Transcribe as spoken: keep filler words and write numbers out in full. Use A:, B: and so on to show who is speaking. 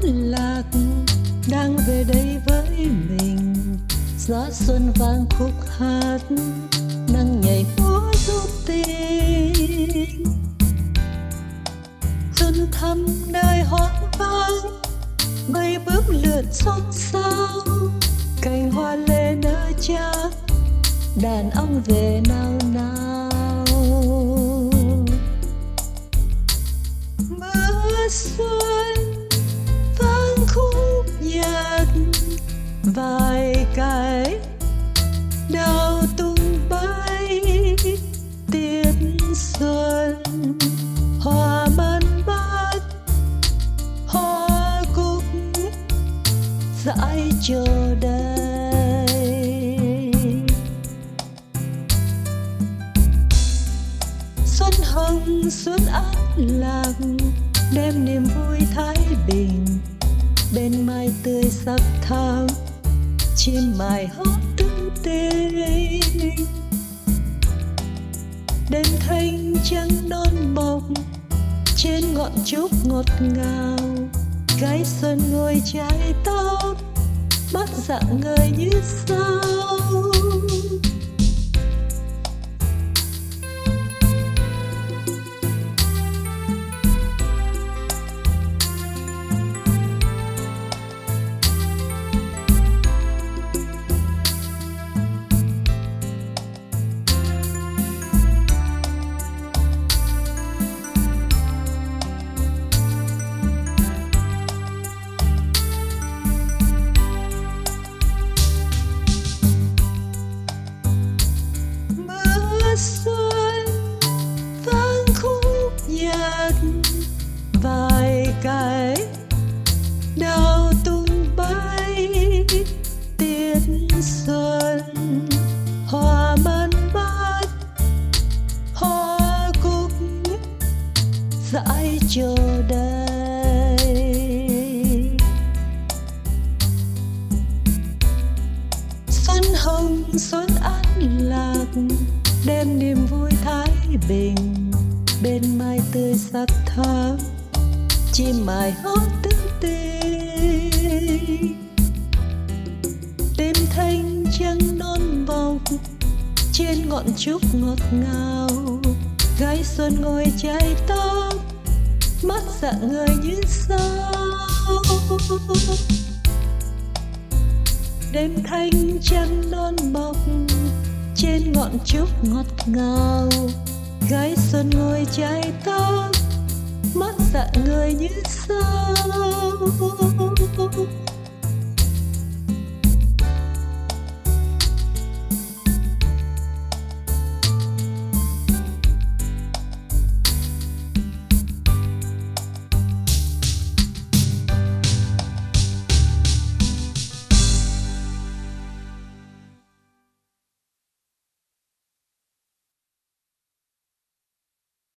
A: lạc đang về đây với mình. Gió xuân vang khúc hát, nắng nhảy múa du tình. Xuân thăm nơi hoang vắng, mây bướm lượn xôn xao. Cành hoa lê nở trắng, đàn ong về nao nao. Mưa xuân vang khúc nhạc, vài cái đào tung bay. Tiết xuân hoa man mát, hoa cúc dãi chờ đây. Xuân hồng xuân an lạc, đem niềm vui thái bình. Bên mai tươi sắc thắm, chim mài hót tưng tình. Đêm thanh trăng non mộc, trên ngọn trúc ngọt ngào. Gái xuân ngồi chải tóc, mắt rạng ngời như sao. Xuân vang khúc nhạc, vài cái đào tung bay. Tiết xuân hoa man mát, hoa cúc dãi chờ đây. Xuân hồng xuân an lạc, đem niềm vui thái bình. Bên mai tươi sắc thắm, chim mài hót tưng tình. Đêm thanh trăng non mộc, trên ngọn trúc ngọt ngào. Gái xuân ngồi chải tóc, mắt rạng ngời như sao. Đêm thanh trăng non mộc, trên ngọn trúc ngọt ngào. Gái xuân ngồi chải tóc, mắt rạng ngời như sao.